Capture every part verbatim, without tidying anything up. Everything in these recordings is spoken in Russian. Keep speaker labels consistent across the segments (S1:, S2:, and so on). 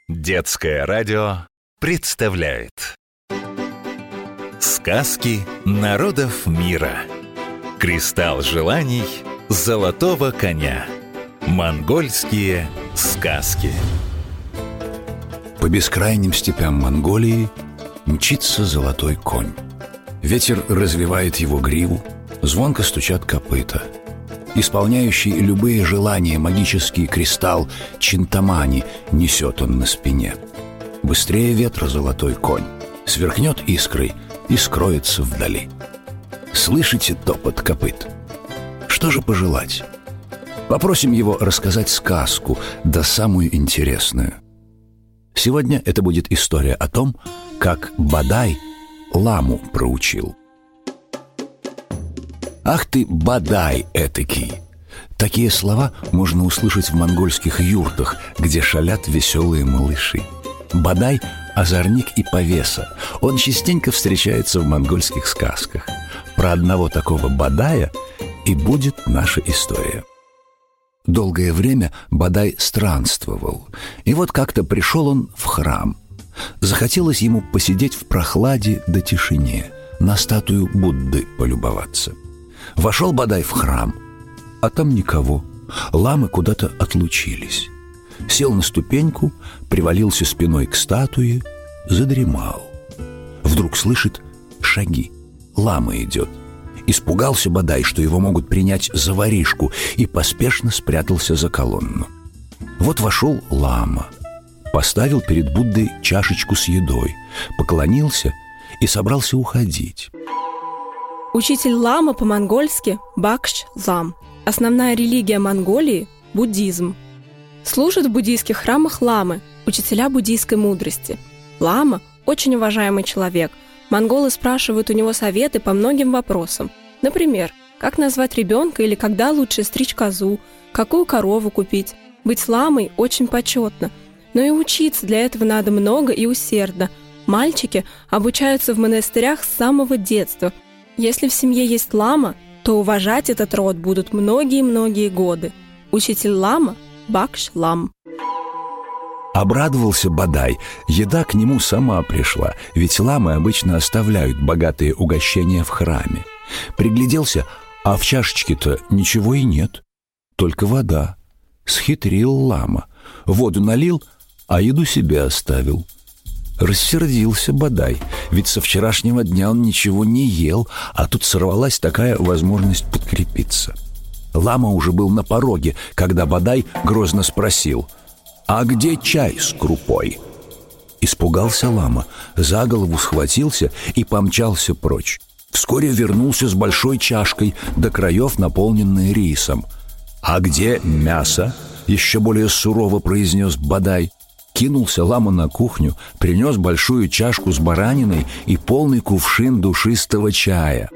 S1: Детское радио представляет сказки народов мира. Кристалл желаний золотого коня. Монгольские сказки.
S2: По бескрайним степям Монголии мчится золотой конь. Ветер развивает его гриву, звонко стучат копыта. Исполняющий любые желания магический кристалл Чинтамани несет он на спине. Быстрее ветра золотой конь сверкнет искрой и скроется вдали. Слышите топот копыт? Что же пожелать? Попросим его рассказать сказку, да самую интересную. Сегодня это будет история о том, как Бадай ламу проучил. «Ах ты, Бадай этакий!» Такие слова можно услышать в монгольских юртах, где шалят веселые малыши. Бадай – озорник и повеса. Он частенько встречается в монгольских сказках. Про одного такого Бадая и будет наша история. Долгое время Бадай странствовал, и вот как-то пришел он в храм. Захотелось ему посидеть в прохладе да тишине, на статую Будды полюбоваться. Вошел Бадай в храм, а там никого. Ламы куда-то отлучились. Сел на ступеньку, привалился спиной к статуе, задремал. Вдруг слышит шаги. Лама идет. Испугался Бадай, что его могут принять за воришку, и поспешно спрятался за колонну. Вот вошел лама, поставил перед Буддой чашечку с едой, поклонился и собрался уходить.
S3: Учитель лама по-монгольски – Бакш-лам. Основная религия Монголии – буддизм. Служат в буддийских храмах ламы, учителя буддийской мудрости. Лама – очень уважаемый человек. Монголы спрашивают у него советы по многим вопросам. Например, как назвать ребенка или когда лучше стричь козу, какую корову купить. Быть ламой очень почетно. Но и учиться для этого надо много и усердно. Мальчики обучаются в монастырях с самого детства. Если в семье есть лама, то уважать этот род будут многие-многие годы. Учитель лама – Бакш-лам.
S2: Обрадовался Бадай. Еда к нему сама пришла, ведь ламы обычно оставляют богатые угощения в храме. Пригляделся, а в чашечке-то ничего и нет, только вода. Схитрил лама. Воду налил, а еду себе оставил. Рассердился Бадай, ведь со вчерашнего дня он ничего не ел, а тут сорвалась такая возможность подкрепиться. Лама уже был на пороге, когда Бадай грозно спросил: «А где чай с крупой?» Испугался лама, за голову схватился и помчался прочь. Вскоре вернулся с большой чашкой, до краев наполненной рисом. «А где мясо?» — еще более сурово произнес Бадай. Кинулся лама на кухню, принес большую чашку с бараниной и полный кувшин душистого чая.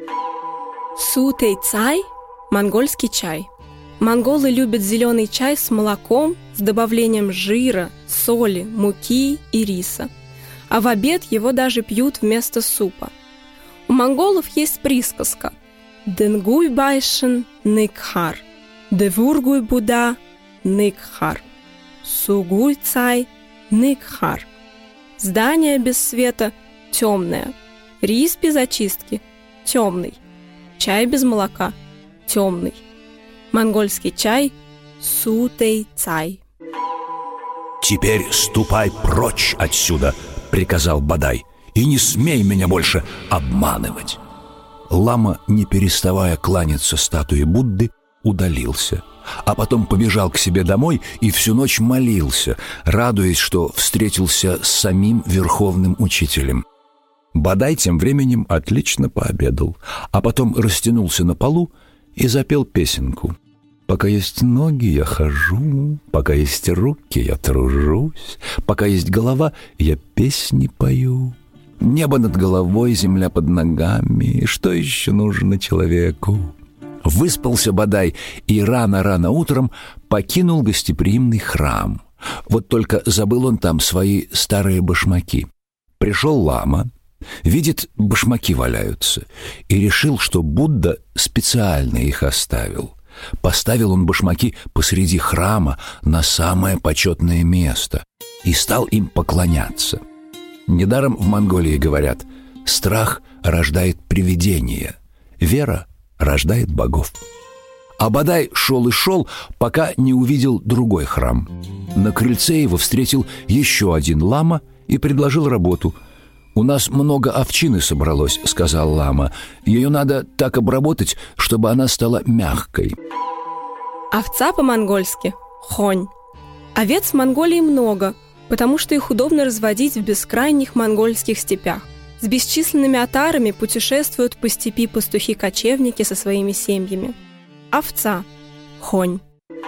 S3: Сутей-цай – монгольский чай. Монголы любят зеленый чай с молоком, с добавлением жира, соли, муки и риса. А в обед его даже пьют вместо супа. У монголов есть присказка «Денгуй байшен ныкхар», «Девургуй буда ныкхар», «Сугуй цай ныкхар». Здание без света – темное, рис без очистки – темный, чай без молока – темный. Монгольский чай – сутей-цай.
S2: «Теперь ступай прочь отсюда», — приказал Бадай, «и не смей меня больше обманывать». Лама, не переставая кланяться статуе Будды, удалился, а потом побежал к себе домой и всю ночь молился, радуясь, что встретился с самим верховным учителем. Бадай тем временем отлично пообедал, а потом растянулся на полу и запел песенку. «Пока есть ноги, я хожу, пока есть руки, я тружусь, пока есть голова, я песни пою. Небо над головой, земля под ногами, что еще нужно человеку?» Выспался Бадай и рано-рано утром покинул гостеприимный храм. Вот только забыл он там свои старые башмаки. Пришел лама, видит, башмаки валяются, и решил, что Будда специально их оставил. Поставил он башмаки посреди храма на самое почетное место. и стал им поклоняться. Недаром в Монголии говорят: страх рождает привидения, вера рождает богов. А Бадай шел и шел, пока не увидел другой храм. На крыльце его встретил еще один лама и предложил работу. «У нас много овчины собралось», — сказал лама. «Ее надо так обработать, чтобы она стала мягкой».
S3: Овца по-монгольски – хонь. Овец в Монголии много, потому что их удобно разводить в бескрайних монгольских степях. С бесчисленными отарами путешествуют по степи пастухи-кочевники со своими семьями. Овца – хонь.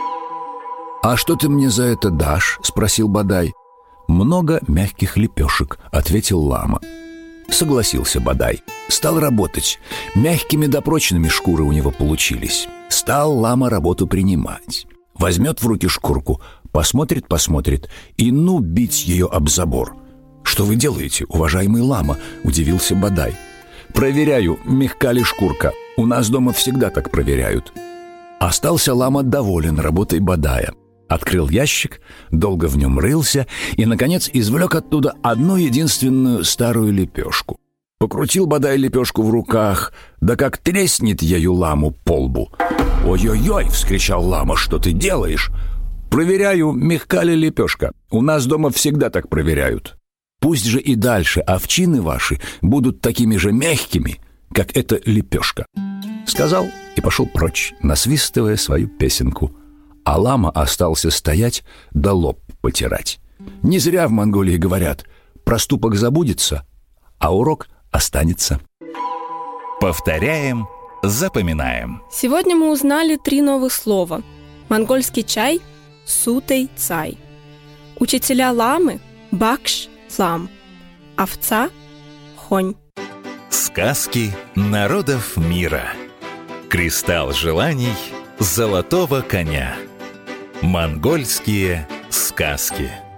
S2: «А что ты мне за это дашь?» – спросил Бадай. «Много мягких лепешек», – ответил лама. Согласился Бадай. Стал работать. Мягкими да прочными шкуры у него получились. Стал лама работу принимать. Возьмет в руки шкурку, посмотрит-посмотрит, и ну бить ее об забор. «Что вы делаете, уважаемый лама?» – удивился Бадай. «Проверяю, мягка ли шкурка. У нас дома всегда так проверяют». Остался лама доволен работой Бадая. Открыл ящик, долго в нем рылся и, наконец, извлек оттуда одну единственную старую лепешку. Покрутил Бадай лепешку в руках, да как треснет ею ламу по лбу. «Ой-ой-ой!» — вскричал лама. «Что ты делаешь?» «Проверяю, мягка ли лепешка. У нас дома всегда так проверяют. Пусть же и дальше овчины ваши будут такими же мягкими, как эта лепешка». Сказал и пошел прочь, насвистывая свою песенку. А лама остался стоять да лоб потирать. Не зря в Монголии говорят: проступок забудется, а урок останется.
S1: Повторяем, запоминаем.
S3: Сегодня мы узнали три новых слова. Монгольский чай – сутей цай. Учителя ламы – бакш лам. Овца – хонь.
S1: Сказки народов мира. Кристалл желаний золотого коня. Монгольские сказки.